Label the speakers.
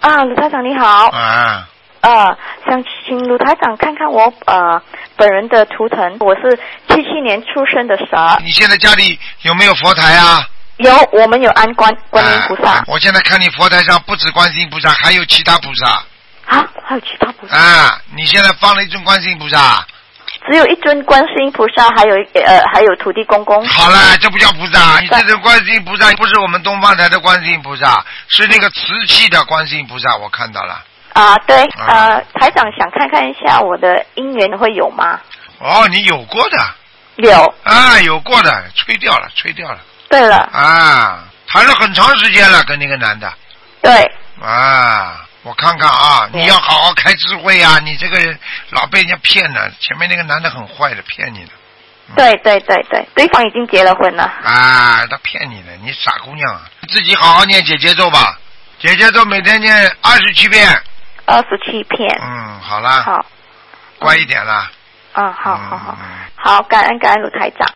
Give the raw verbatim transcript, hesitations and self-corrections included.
Speaker 1: 啊，卢台长你好。
Speaker 2: 啊。
Speaker 1: 呃，想请卢台长看看我呃本人的图腾，我是七七年出生的蛇。
Speaker 2: 你现在家里有没有佛台啊？
Speaker 1: 有，我们有安观观音菩萨、
Speaker 2: 啊。我现在看你佛台上不止观世音菩萨，还有其他菩萨。
Speaker 1: 啊，还有其他菩萨？
Speaker 2: 啊，你现在放了一尊观世音菩萨。
Speaker 1: 只有一尊观世音菩萨，还有呃还有土地公公。
Speaker 2: 好了，这不叫菩萨，你这尊观世音菩萨不是我们东方台的观世音菩萨，是那个瓷器的观世音菩萨，我看到了。
Speaker 1: 啊，对，呃，台长想看看一下我的姻缘会有吗？
Speaker 2: 哦，你有过的。
Speaker 1: 有。
Speaker 2: 啊，有过的，吹掉了，吹掉了。
Speaker 1: 对了。
Speaker 2: 啊，谈了很长时间了，跟那个男的。
Speaker 1: 对。
Speaker 2: 啊。我看看啊，你要好好开智慧啊！你这个人老被人家骗了，前面那个男的很坏的，骗你的。
Speaker 1: 嗯、对对对对，对方已经结了婚了。
Speaker 2: 啊，他骗你的，你傻姑娘，自己好好念姐姐咒吧，姐姐咒每天念二十七遍。
Speaker 1: 二十七遍。
Speaker 2: 嗯，好啦。
Speaker 1: 好。
Speaker 2: 乖一点啦。
Speaker 1: 嗯，好好好，好，感恩感恩卢台长。